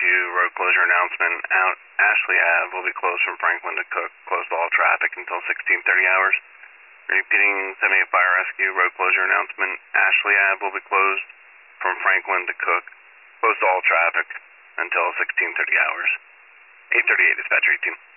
Rescue, road closure announcement. Out Ashley Ave will be closed from Franklin to Cook, closed to all traffic until 16:30 hours. Repeating 78 Fire Rescue, road closure announcement. Ashley Ave will be closed from Franklin to Cook, closed to all traffic until 16:30 hours. 838 dispatcher 18.